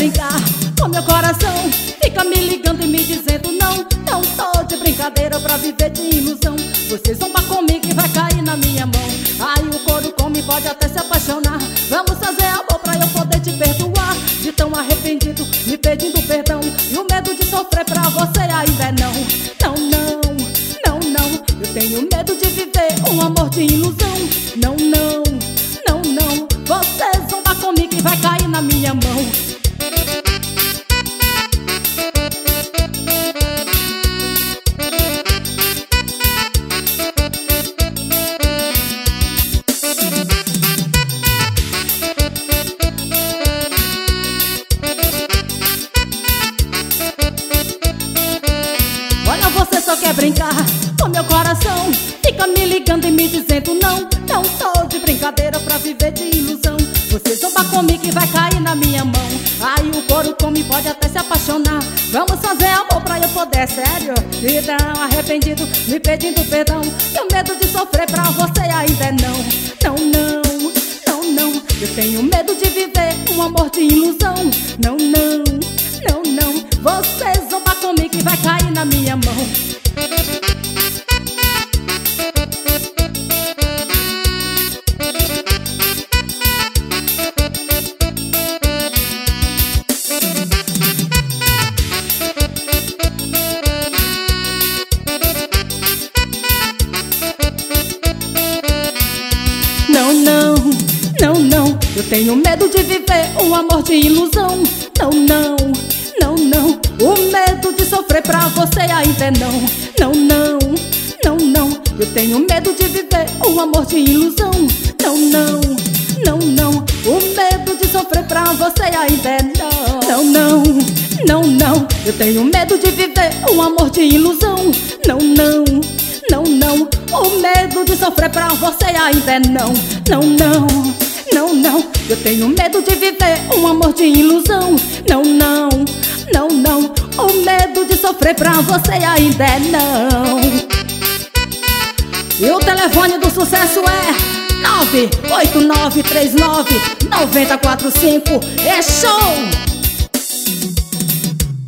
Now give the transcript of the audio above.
brincar com meu coração, fica me ligando e me dizendo não. Não tô de brincadeira pra viver de ilusão. Você zomba comigo e vai cair na minha mão. Aí o couro come, pode até se apaixonar. Vamos fazer amor pra eu poder te perdoar. De tão arrependido, me pedindo perdão. E o medo de sofrer pra você ainda é não. Não, não, não, não. Eu tenho medo de viver um amor de ilusão. Não, não, não, não. Você zomba comigo e vai cair na minha mão. Olha, você só quer brincar com meu coração, fica me ligando e me dizendo não. Não tô de brincadeira pra viver de ilusão. Você zomba comigo e vai cair na minha mão. Aí o couro come, pode até se apaixonar. Vamos fazer amor pra eu poder, sério. E não arrependido, me pedindo perdão. E o medo de sofrer pra você ainda é não. Não, não, não, não. Eu tenho medo de viver um amor de ilusão. Não, não, não, não. Você zomba comigo e vai cair na minha mão. Não, não, não, não. Eu tenho medo de viver um amor de ilusão. Não, não, não, não. O medo de sofrer pra você ainda é não. Não, não, não, não. Eu tenho medo de viver um amor de ilusão. Não, não, não, não. O medo de sofrer pra você ainda é não. Não, não, não, não. Eu tenho medo de viver um amor de ilusão. Não, não, não, não. O medo de sofrer pra você ainda é não. Não, não, não, não. Eu tenho medo de viver um amor de ilusão. Não, não, não, não. O medo de sofrer pra você ainda é não. E o telefone do sucesso é 989399045. É show!